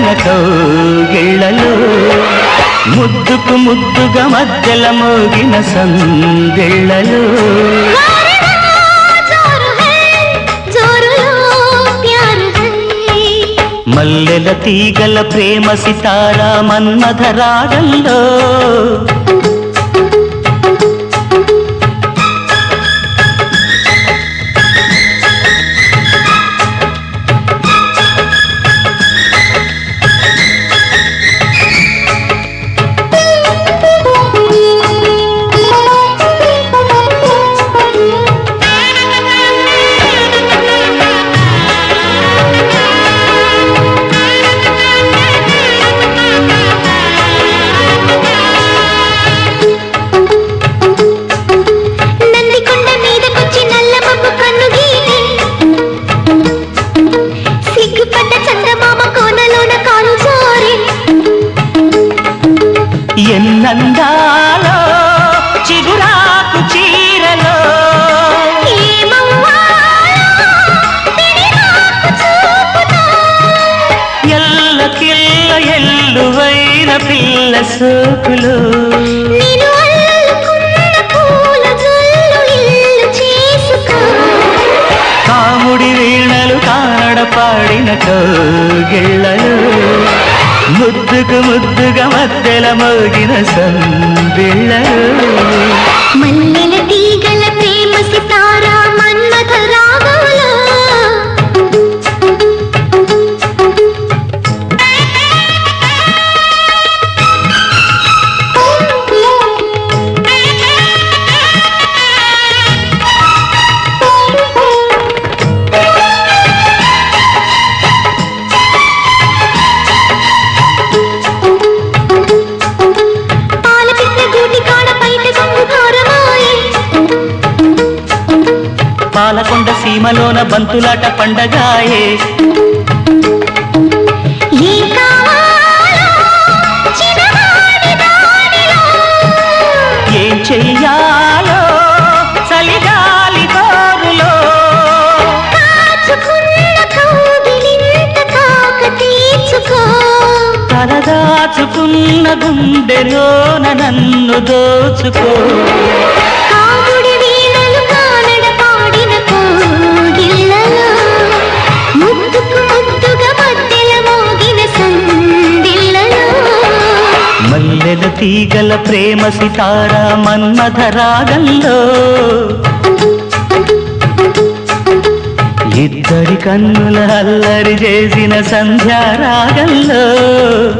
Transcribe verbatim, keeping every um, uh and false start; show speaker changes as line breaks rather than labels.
పాడిన కౌగిళ్ళలో ముద్దుకు ముద్దుగా మధ్యల మోగిన సందిళ్ళలో మల్లెల తీగల ప్రేమ సితారా మన్మథ రాగంలో ఎన్నందాలో చిగురాకు చీరలో ఎల్ల కిల్ల ఎల్లువైన పిల్ల సోకులు కాముడి వీణలు కానడ పాడిన కౌగిళ్ళలో ముద్దుకు ముద్దుగా మధ్యల మోగిన సందిళ్ళలో
మల్లెల తీగల ప్రేమ సితారా మన్మథ రాగంలో
పాలకొండ సీమలోన బంతులాట పండగాయే ఏం చెయ్యాలో చలిగాలి గోరులో తలదాచుకున్న గుండెలోన నన్ను దోచుకో మల్లెల తీగల ప్రేమ సితారా మన్మథ రాగంలో ఇద్దరి కన్నుల అల్లరి చేసిన సంధ్యారాగంలో